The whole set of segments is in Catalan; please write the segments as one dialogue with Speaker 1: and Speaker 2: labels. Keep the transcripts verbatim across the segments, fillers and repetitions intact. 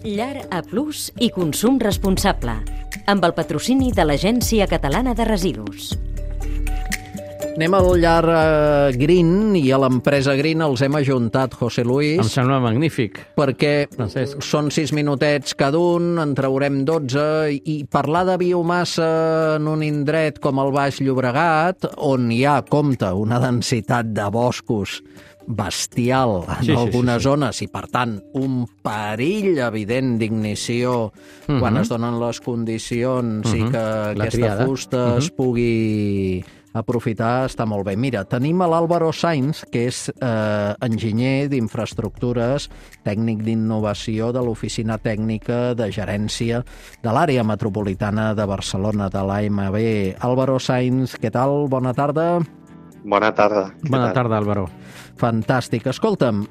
Speaker 1: Llar A Plus i consum responsable, amb el patrocini de l'Agència Catalana de Residus.
Speaker 2: Anem al Llar Green i a l'empresa Green els hem ajuntat, José Luis.
Speaker 3: Em sembla magnífic.
Speaker 2: Perquè
Speaker 3: Francesc.
Speaker 2: són sis minutets cada un, en traurem dotze, i parlar de biomassa en un indret com el Baix Llobregat, on hi ha, compte, una densitat de boscos bestial en
Speaker 3: Sí, sí,
Speaker 2: algunes
Speaker 3: sí, sí.
Speaker 2: zones i, per tant, un perill evident d'ignició
Speaker 3: Mhm.
Speaker 2: quan es donen les condicions i
Speaker 3: Mhm.
Speaker 2: que
Speaker 3: La
Speaker 2: aquesta
Speaker 3: triada.
Speaker 2: fusta
Speaker 3: Mhm.
Speaker 2: es pugui aprofitar, està molt bé. Mira, tenim a l'Álvaro Sainz, que és eh, enginyer d'infraestructures, tècnic d'innovació de l'Oficina Tècnica de Gerència de l'Àrea Metropolitana de Barcelona, de l'A M B. Álvaro Sainz, què tal? Bona tarda.
Speaker 4: Bona tarda. Què
Speaker 3: Bona
Speaker 4: tal?
Speaker 3: tarda, Álvaro.
Speaker 2: Fantàstic. Escolta'm,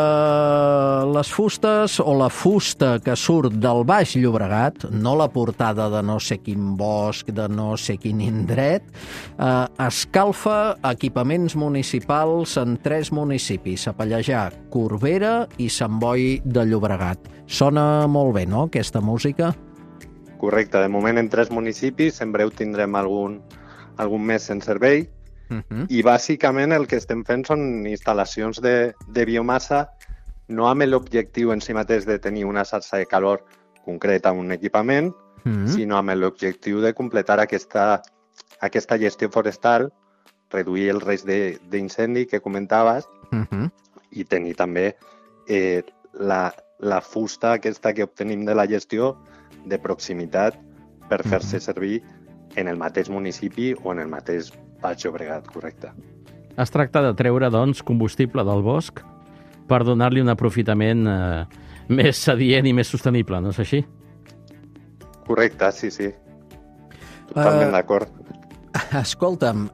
Speaker 2: eh, les fustes o la fusta que surt del Baix Llobregat, no la portada de no sé quin bosc, de no sé quin indret, eh, escalfa equipaments municipals en tres municipis, a Pallejà, Corbera i Sant Boi de Llobregat. Sona molt bé, no?, aquesta música?
Speaker 4: Correcte. De moment en tres municipis, en breu tindrem algun, algun més en servei.
Speaker 2: Uh-huh.
Speaker 4: I bàsicament el que estem fent són instal·lacions de, de biomassa, no amb l'objectiu en si mateix de tenir una xarxa de calor concreta a un equipament,
Speaker 2: Uh-huh.
Speaker 4: sinó amb l'objectiu de completar aquesta, aquesta gestió forestal, reduir el risc de- d'incendi que comentaves
Speaker 2: Uh-huh.
Speaker 4: i tenir també eh, la, la fusta aquesta que obtenim de la gestió de proximitat per fer-se servir en el mateix municipi o en el mateix Baix Llobregat, correcte.
Speaker 3: Es tracta de treure, doncs, combustible del bosc per donar-li un aprofitament eh, més adient i més sostenible, no és així?
Speaker 4: Correcte, sí, sí. Totalment
Speaker 2: Eh,
Speaker 4: d'acord.
Speaker 2: Escolta'm,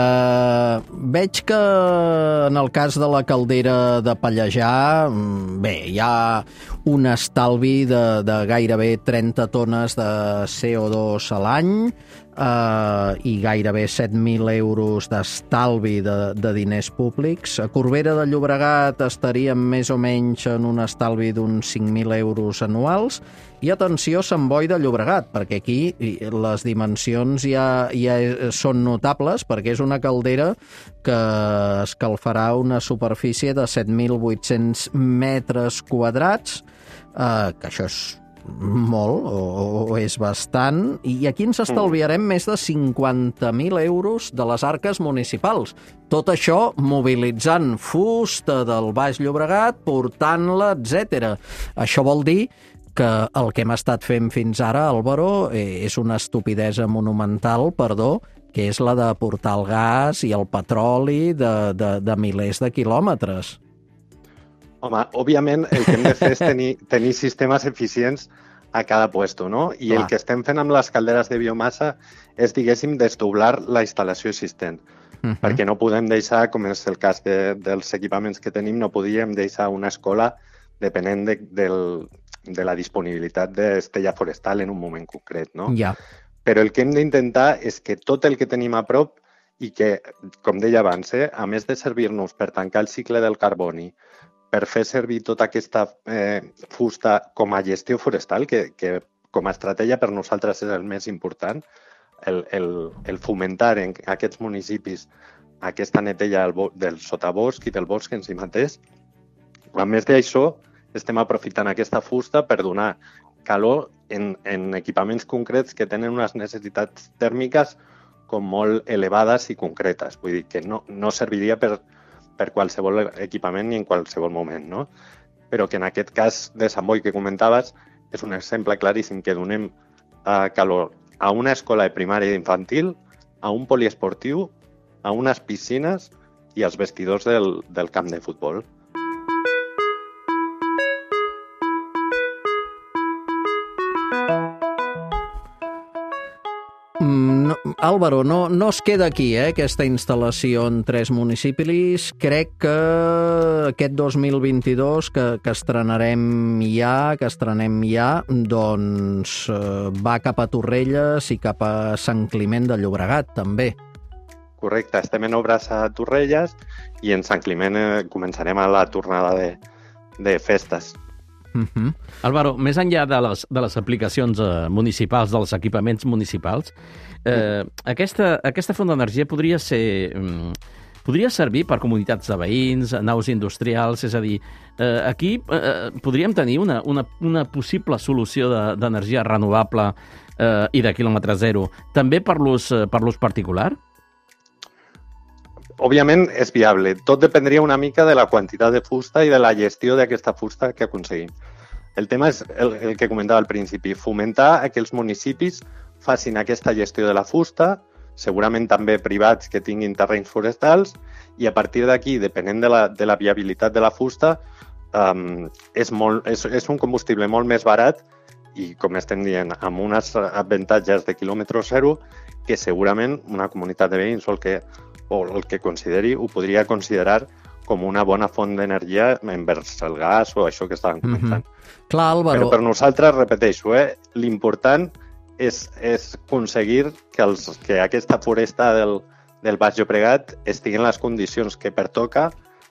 Speaker 2: eh, veig que en el cas de la caldera de Pallejà, mm, bé, hi ha un estalvi de, de gairebé trenta tones de C O dos a l'any eh, i gairebé set mil euros d'estalvi de, de diners públics. A Corbera de Llobregat estaríem més o menys en un estalvi d'uns cinc mil euros anuals. I atenció, Sant Boi de Llobregat, perquè aquí les dimensions ja, ja són notables, perquè és una caldera que escalfarà una superfície de set mil vuit-cents metres quadrats, eh, que això és molt, o, o és bastant, i aquí ens estalviarem més de cinquanta mil euros de les arques municipals. Tot això mobilitzant fusta del Baix Llobregat, portant-la, etcètera. Això vol dir que el que hem estat fent fins ara, Álvaro, eh, és una estupidesa monumental, perdó, que és la de portar el gas i el petroli de, de, de milers de quilòmetres.
Speaker 4: Home, òbviament el que hem de fer és tenir, tenir sistemes eficients a cada puesto, no? I
Speaker 2: Clar.
Speaker 4: el que estem fent amb les calderes de biomassa és, diguéssim, desdoblar la instal·lació existent.
Speaker 2: Uh-huh.
Speaker 4: Perquè no podem deixar, com és el cas de, dels equipaments que tenim, no podíem deixar una escola depenent de, del, de la disponibilitat d'estella forestal en un moment concret, no?
Speaker 2: Ja.
Speaker 4: Però el que hem d'intentar és que tot el que tenim a prop i que, com deia abans, eh, a més de servir-nos per tancar el cicle del carboni, per fer servir tota aquesta eh, fusta com a gestió forestal, que, que com a estratègia per nosaltres és el més important, el, el, el fomentar en aquests municipis aquesta neteja del, bo- del sotabosc i del bosc en si mateix. A més d'això, estem aprofitant aquesta fusta per donar calor en, en equipaments concrets que tenen unes necessitats tèrmiques com molt elevades i concretes. Vull dir que no, no serviria per, per qualsevol equipament ni en qualsevol moment, no? Però que en aquest cas de Sant Boi que comentaves és un exemple claríssim que donem eh, calor a una escola de primària i infantil, a un poliesportiu, a unes piscines i als vestidors del, del camp de futbol.
Speaker 2: No, Álvaro, no, no es queda aquí, eh, aquesta instal·lació en tres municipis. Crec que aquest dos mil vint-i-dos, que, que estrenarem ja, que estrenem ja, doncs eh, va cap a Torrelles i cap a Sant Climent de Llobregat, també.
Speaker 4: Correcte, estem en obres a Torrelles i en Sant Climent eh, començarem a la tornada de, de festes.
Speaker 2: Uh-huh.
Speaker 3: Álvaro, més enllà de les, de les aplicacions eh, municipals, dels equipaments municipals, eh, aquesta, aquesta font d'energia podria ser... Mm, podria servir per comunitats de veïns, naus industrials, és a dir, eh, aquí eh, podríem tenir una, una, una possible solució d'energia de, renovable eh, i de quilòmetre zero, també per l'ús per l'ús particular?
Speaker 4: Òbviament és viable. Tot dependria una mica de la quantitat de fusta i de la gestió d'aquesta fusta que aconseguim. El tema és el, el que comentava al principi, fomentar que els municipis facin aquesta gestió de la fusta, segurament també privats que tinguin terrenys forestals, i a partir d'aquí, depenent de la, de la viabilitat de la fusta, um, és, molt, és, és un combustible molt més barat i, com estem dient, amb uns avantatges de quilòmetre zero que segurament una comunitat de veïns o el que, o el que consideri ho podria considerar com una bona font d'energia envers el gas o això que estàvem comentant.
Speaker 2: Mm-hmm. Clar, Álvaro...
Speaker 4: Però per nosaltres, repeteixo, eh, l'important és, és aconseguir que, els, que aquesta foresta del, del Baix Llobregat estigui en les condicions que pertoca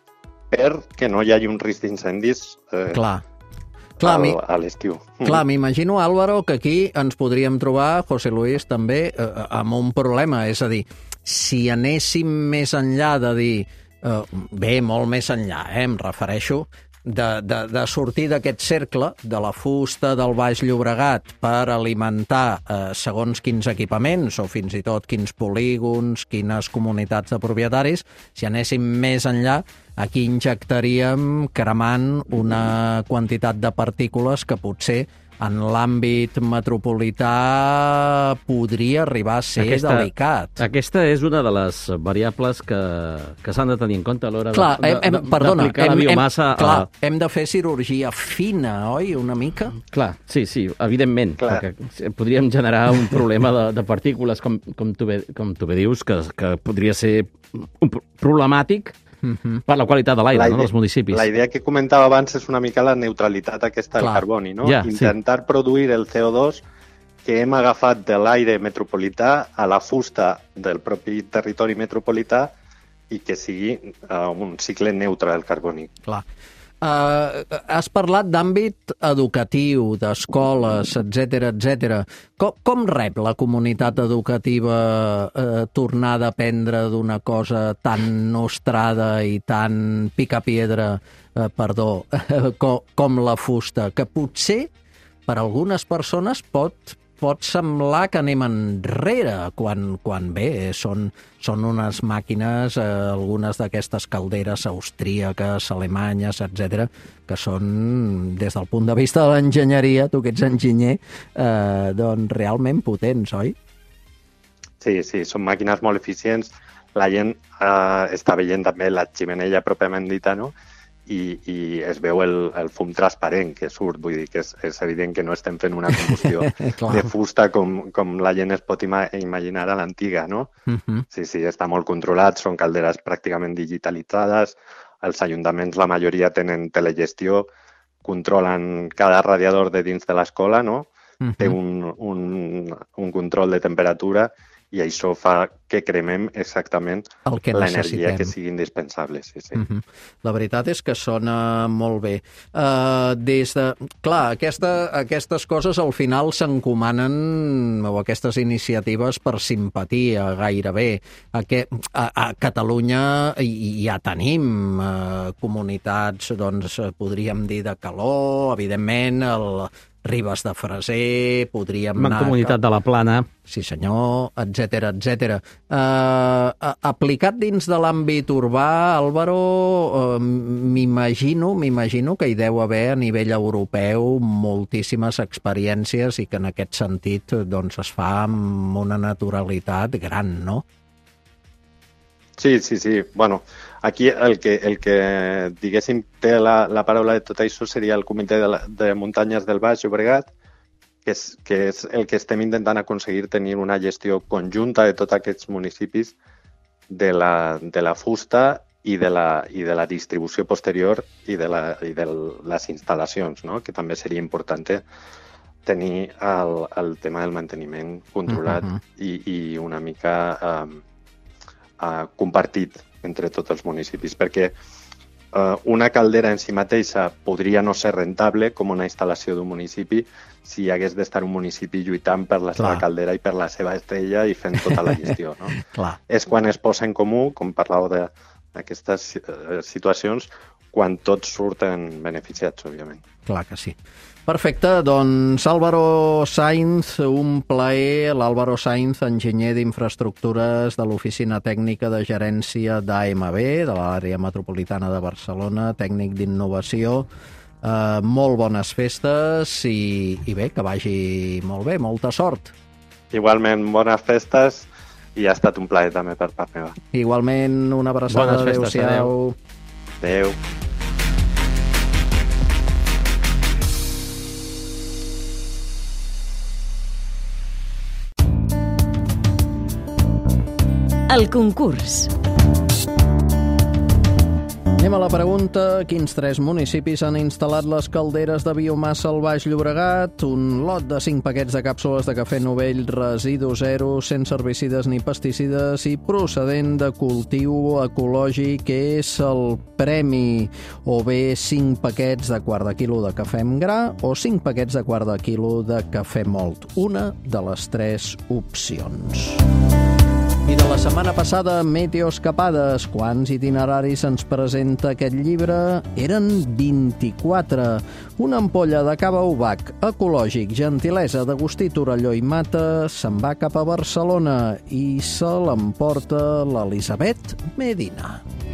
Speaker 4: perquè no hi hagi un risc d'incendis eh,
Speaker 2: Clar. Clar,
Speaker 4: al, a l'estiu.
Speaker 2: Clar, m'imagino, Álvaro, que aquí ens podríem trobar, José Luis, també, eh, amb un problema. És a dir, si anéssim més enllà de dir... Eh, bé, molt més enllà, eh, em refereixo... De, de, de sortir d'aquest cercle de la fusta del Baix Llobregat per alimentar eh, segons quins equipaments o fins i tot quins polígons, quines comunitats de propietaris, si anéssim més enllà, aquí injectaríem cremant una quantitat de partícules que potser en l'àmbit metropolità podria arribar a ser aquesta, delicat.
Speaker 3: Aquesta és una de les variables que, que s'han de tenir en compte a l'hora
Speaker 2: d'aplicar
Speaker 3: la biomassa.
Speaker 2: Hem, clar, a... hem de fer cirurgia fina, oi, una mica?
Speaker 3: Clar, sí, sí, evidentment. Clar. Perquè podríem generar un problema de, de partícules, com, com, tu bé, com tu bé dius, que, que podria ser un problemàtic Uh-huh. per la qualitat de l'aire, no, dels municipis.
Speaker 4: La idea que comentava abans és una mica la neutralitat aquesta del carboni, no?
Speaker 3: Yeah,
Speaker 4: Intentar
Speaker 3: sí.
Speaker 4: produir el C O dos que hem agafat de l'aire metropolità a la fusta del propi territori metropolità i que sigui uh, un cicle neutre del carboni.
Speaker 2: Clar. Uh, has parlat d'àmbit educatiu, d'escoles, etcètera, etcètera. Com, com rep la comunitat educativa uh, tornar a dependre d'una cosa tan nostrada i tan picapiedra, uh, perdó, uh, com, com la fusta, que potser per algunes persones pot, pot semblar que anem enrere, quan, quan bé, són, són unes màquines, eh, algunes d'aquestes calderes austríaques, alemanyes, etcètera, que són, des del punt de vista de l'enginyeria, tu que ets enginyer, eh, doncs realment potents, oi?
Speaker 4: Sí, sí, són màquines molt eficients. La gent eh, està veient també la ximenella pròpiament dita, no? I, i es veu el, el fum transparent que surt, vull dir que és, és evident que no estem fent una combustió de fusta com, com la gent es pot ima imaginar a l'antiga, no? Uh-huh. Sí, sí, està molt controlat, són calderes pràcticament digitalitzades, els ajuntaments, la majoria tenen telegestió, controlen cada radiador de dins de l'escola, no? Uh-huh. Té un, un, un control de temperatura i això fa que cremem exactament l'energia que sigui indispensable. Sí, sí.
Speaker 2: Uh-huh. La veritat és que sona molt bé. Uh, des de... Clar, aquesta, aquestes coses al final s'encomanen, o aquestes iniciatives, per simpatia, gairebé. A, que, a, a Catalunya ja tenim uh, comunitats, doncs, podríem dir, de calor, evidentment, el... Ribes de Freser, podríem anar...
Speaker 3: Comunitat de la Plana.
Speaker 2: Sí, senyor, etcètera, etcètera. Uh, aplicat dins de l'àmbit urbà, Álvaro, uh, m'imagino, m'imagino que hi deu haver a nivell europeu moltíssimes experiències i que en aquest sentit doncs, es fa amb una naturalitat gran, no?
Speaker 4: Sí, sí, sí. Bueno, aquí el que, el que diguéssim, té la, la paraula de tot això seria el Comitè de, la, de Muntanyes del Baix Llobregat, que és, que és el que estem intentant aconseguir tenir una gestió conjunta de tots aquests municipis de la, de la fusta i de la, i de la distribució posterior i de, la, i de les instal·lacions, no? Que també seria important tenir el, el tema del manteniment controlat uh-huh. i, i una mica... Um, Uh, compartit entre tots els municipis, perquè eh, una caldera en si mateixa podria no ser rentable com una instal·lació d'un municipi si hi hagués d'estar un municipi lluitant per la seva
Speaker 2: Clar.
Speaker 4: caldera i per la seva estrella i fent tota la gestió. No?
Speaker 2: Clar.
Speaker 4: És quan es posa en comú, com parlàveu de- d'aquestes eh, situacions, quan tots surten beneficiats, òbviament.
Speaker 2: Clar que sí. Perfecte, doncs Álvaro Sainz, un plaer. L'Álvaro Sainz, enginyer d'infraestructures de l'Oficina Tècnica de Gerència d'A M B, de l'àrea metropolitana de Barcelona, tècnic d'innovació. Uh, molt bones festes i, i bé, que vagi molt bé, molta sort.
Speaker 4: Igualment, bones festes i ha estat un plaer també per part meva.
Speaker 2: Igualment, una abraçada.
Speaker 3: Bones festes,
Speaker 2: Adéu-siau.
Speaker 4: Adéu.
Speaker 1: El concurs.
Speaker 2: Anem a la pregunta. Quins tres municipis han instal·lat les calderes de biomassa al Baix Llobregat? Un lot de cinc paquets de càpsules de cafè Novell, residu zero, sense herbicides ni pesticides i procedent de cultiu ecològic, és el premi. O bé cinc paquets de quart de quilo de cafè amb gra o cinc paquets de quart de quilo de cafè mòlt. Una de les tres opcions. I de la setmana passada, Meteoscapades. Quants itineraris ens presenta aquest llibre? Eren vint-i-quatre. Una ampolla de cava Ubac, ecològic, gentilesa d'Agustí Torelló i Mata, se'n va cap a Barcelona i se l'emporta l'Elisabet Medina.